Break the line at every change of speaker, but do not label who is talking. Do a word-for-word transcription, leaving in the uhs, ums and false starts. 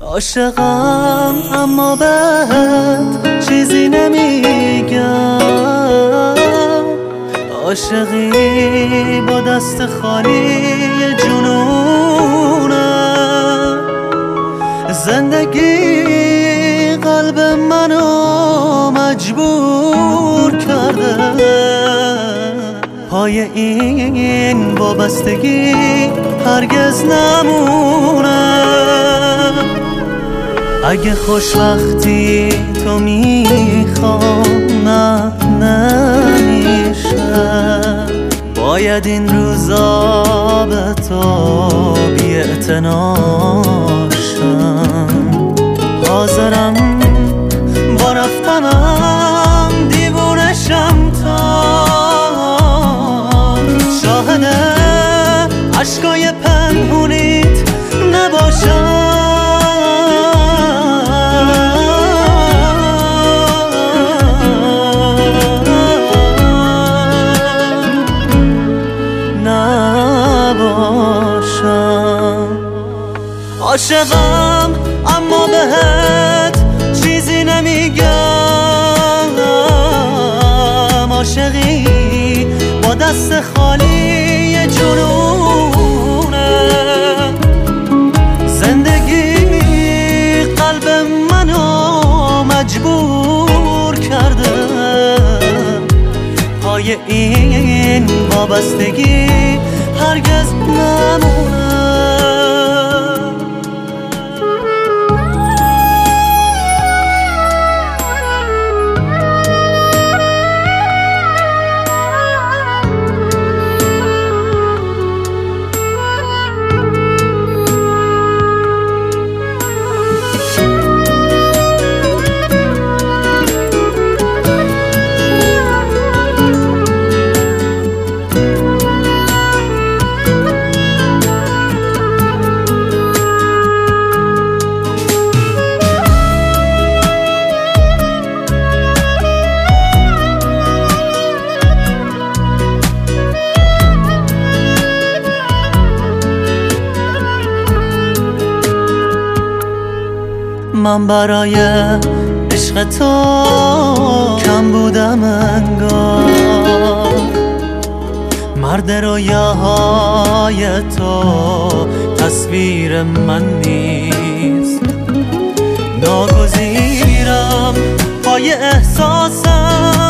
عاشقم اما بهت چیزی نمیگم، عاشقی با دست خالی جنونم. زندگی قلب منو مجبور کرده، پای این وابستگی هرگز نمونه. اگه خوشبختی تو میخوام نه نمیشه، باید این روزا به تو بی‌اعتنا شم. حاضرم با رفتنم دیوونشم تا شاهد عشقای پنهونیت نباشم. عاشقم اما بهت چیزی نمیگم، عاشقی با دست خالی جنونه. زندگی قلب منو مجبور کرده، پای این وابستگی هرگز نمونه. من برای عشق تو کم بودم انگار، مرد رویاهای تو تصویر من نیست. ناگزیرم پای احساسم